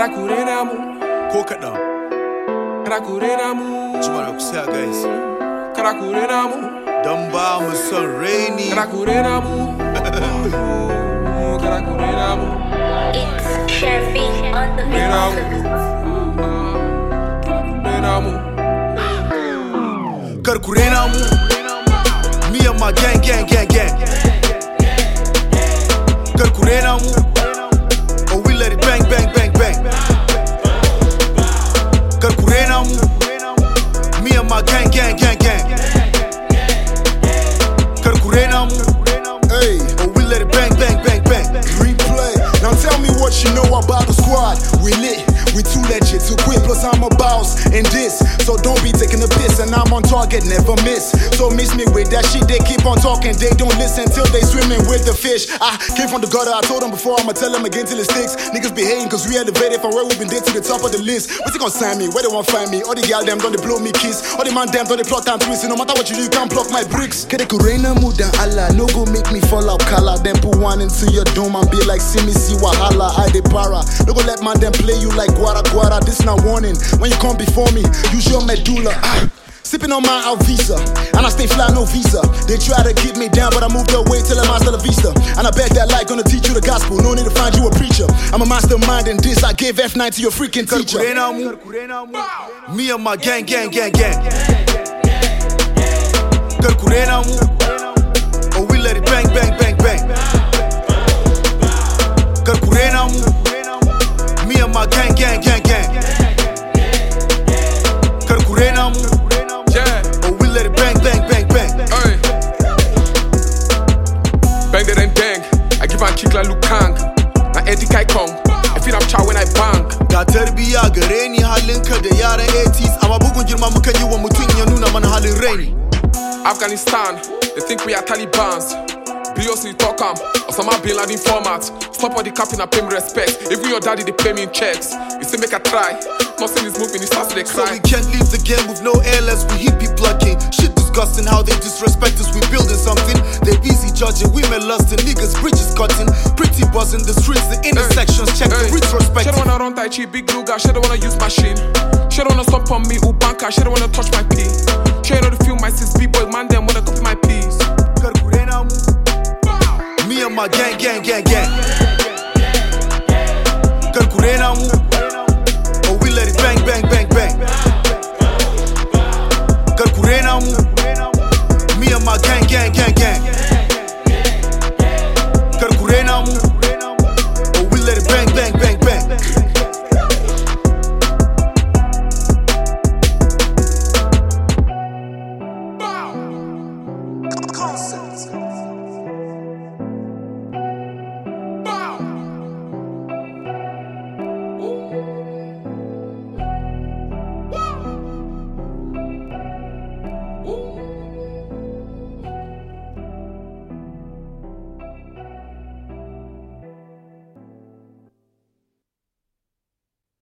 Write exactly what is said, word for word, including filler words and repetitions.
Karakure namu, ko kaɗan. karakure namu, Jimana ku saya guys. karakure namu, Dan ba mu son raini. karakure namu, karakure namu, It's Sherfy on the karakure namu, Kar ku rena mu. Me and my gang, gang, gang, gang. Kar ku rena mu. Or we let it bang, bang, bang, bang. Kar ku rena mu. Me and my gang, gang, gang, gang. Kar ku rena mu. Hey, Or we let it bang, bang, bang, bang. replay. Now tell me what you know about the squad. We lit, we too legit to quit. Plus I'm a boss in this, so don't be taking the piss. And I'm on target, never miss. So miss me with that shit. They keep on talking, they don't listen till they swimming with the fish. I came from the gutter, I told them before, I'ma tell them again till it sticks. Niggas be hating cause we elevated from where we been there to the top of the list. What's it gonna sign me? Where they wanna find me? All the gal them don't they blow me kiss. All the man them don't they plot and twist. No matter what you do, you can't block my bricks. Kede kurena mu dan Allah, no go make me fall out color. Then put one into your dome and be like, see me see wahala, I de para. No go let man them play you like guara guara. This not warning. When you come before me, use your medulla. Ah. Sipping on my Alvisa, and I stay fly, no visa. They try to keep me down, but I moved away till I'm hasta la vista. And I bet that light gonna teach you the gospel. No need to find you a preacher. I'm a mastermind in this. I gave F nine to your freaking Kar ku teacher. rena mu. Me and my gang, gang, gang, gang. Kar ku rena mu. Or we let it bang, bang, bang, bang. Kar ku rena mu. Me and my gang, gang, gang, gang. Kar ku rena mu. yeah, Or we let it bang, bang, bang, bang. ey. Bang the den dang, I give a kick like Luke Kang. Na Eddie Kai Kong, I feel I'm chow when I bang. Ga tarbiya gare ni halinka da yaran eighties. Amma bugun girma mukan yi wa mutum ya nuna mana halin raini. Afghanistan, they think we are Talibans. B O C talk am, Osama Bin Laden format. Stop all the capping and pay me respect. Even your daddy, they pay me in checks. You say make a try, nothing is moving, it starts to So cry. we can't leave the game with no airless. We hit be plucking. Shit disgusting how they disrespect us. We building something. They busy judging. Women lusting. Niggas bridges cutting. Pretty buzzing the streets. The intersections. Check the She retrospective. don't wanna run Tai Chi, big blue guy. She don't wanna use machine. She don't wanna stop on me, Ubanka. She don't wanna touch my pee. She don't wanna feel my sis B-boy. Man, them wanna copy my piece. Kar ku rena mu. Me and my gang, gang, gang, gang.